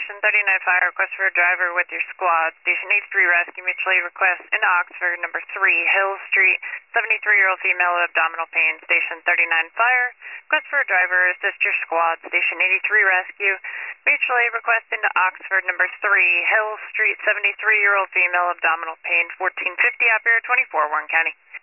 Station 39 Fire, request for a driver with your squad. Station 83 Rescue, mutually request into Oxford, number 3, Hill Street, 73-year-old female with abdominal pain. Station 39 Fire, request for a driver, assist your squad. Station 83 Rescue, mutually request into Oxford, number 3, Hill Street, 73-year-old female, abdominal pain, 1450 Operator 24, Warren County.